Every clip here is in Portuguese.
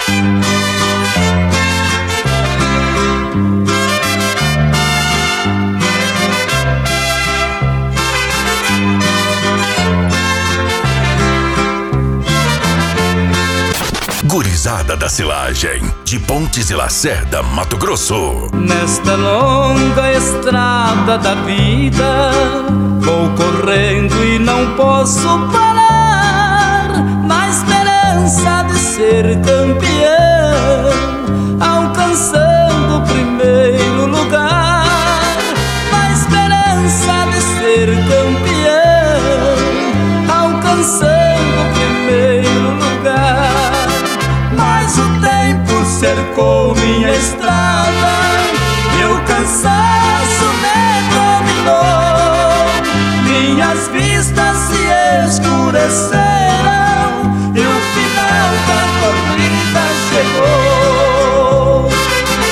Gurizada da Silagem, de Pontes e Lacerda, Mato Grosso. Nesta longa estrada da vida, vou correndo e não posso parar, na esperança de ser campeão, alcançando o primeiro lugar. Na esperança de ser campeão, alcançando o primeiro lugar. Mas o tempo cercou minha estrada e o cansaço me dominou. Minhas vistas se escureceram e o final da corrida chegou.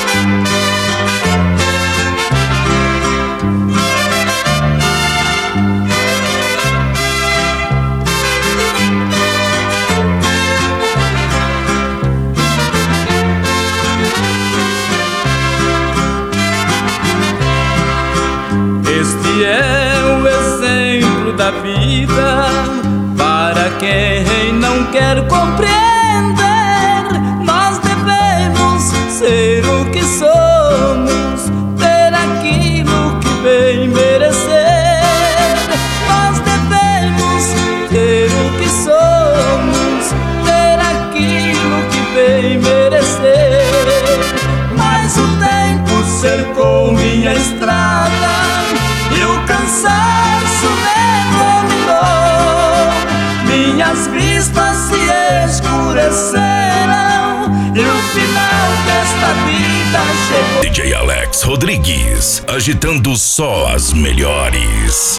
Este é o exemplo da vida para quem não quer compreender. Nós devemos ser o que somos, ter aquilo que bem merecer. Nós devemos ter o que somos, ter aquilo que bem merecer. Mas o tempo cercou minha estrada e o cansaço me dominou. Minhas vistas se escureceram e o final desta vida chegou. DJ Alex Rodrigues, agitando só as melhores.